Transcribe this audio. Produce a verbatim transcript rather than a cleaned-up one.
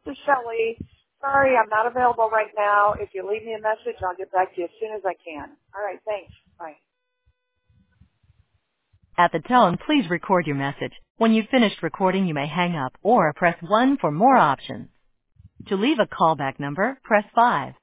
This is Shelley. Sorry, I'm not available right now. If you leave me a message, I'll get back to you as soon as I can. All right, thanks. Bye. At the tone, please record your message. When you've finished recording, you may hang up or press one for more options. To leave a callback number, press five.